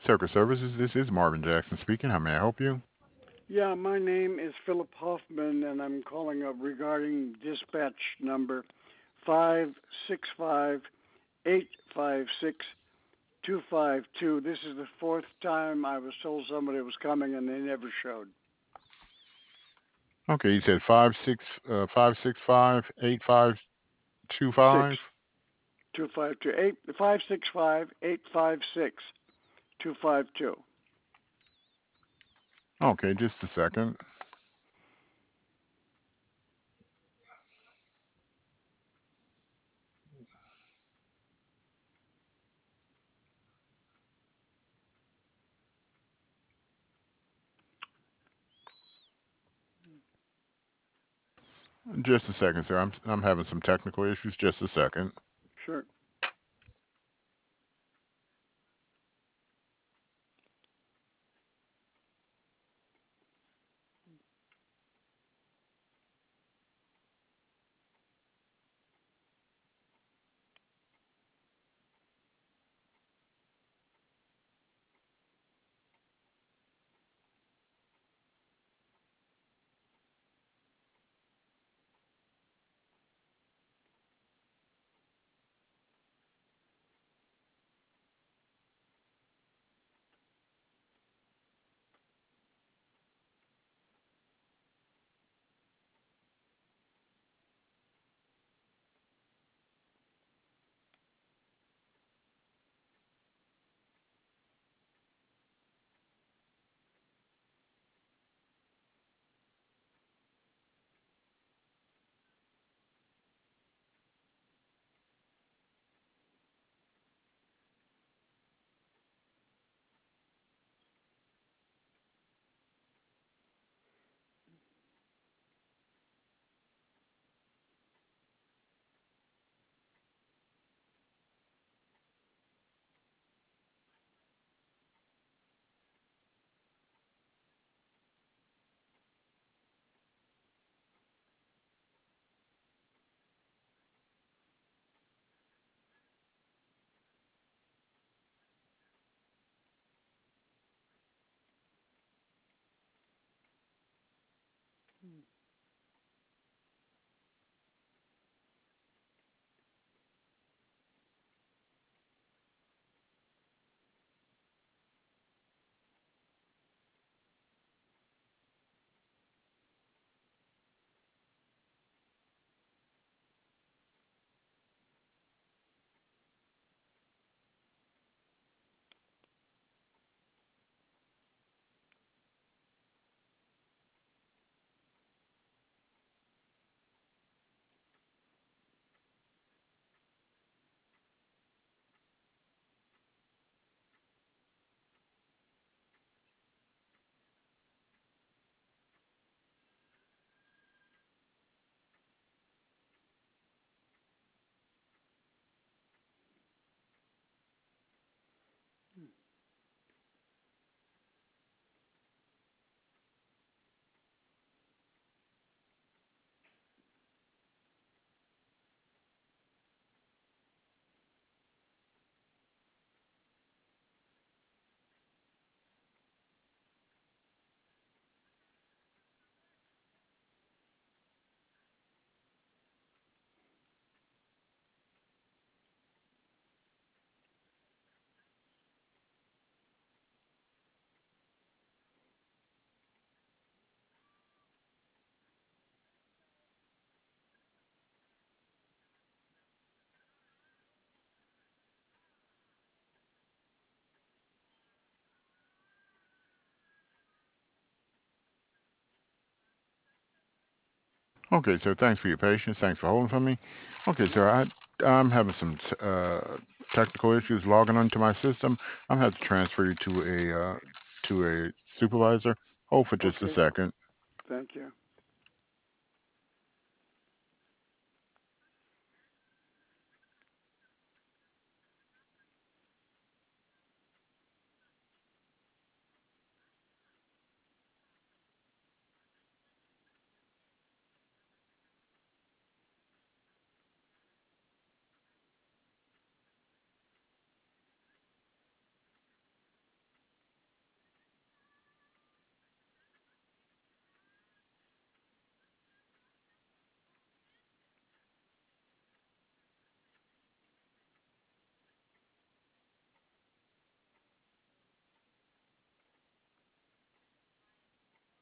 Circuit Services, this is Marvin Jackson speaking. How may I help you? Yeah, my name is Philip Hoffman, and I'm calling up regarding dispatch number 565-856-252. This is the fourth time I was told somebody was coming, and they never showed. Okay, you said 565-8525. Six 252 eight 565-856-252. Okay, just a second. Just a second, sir. I'm having some technical issues. Just a second. Sure. Okay, sir. Thanks for your patience. Thanks for holding for me. Okay, sir. I'm having some technical issues logging onto my system. I'm gonna have to transfer you to a supervisor. Hold for just a Okay. second. Thank you.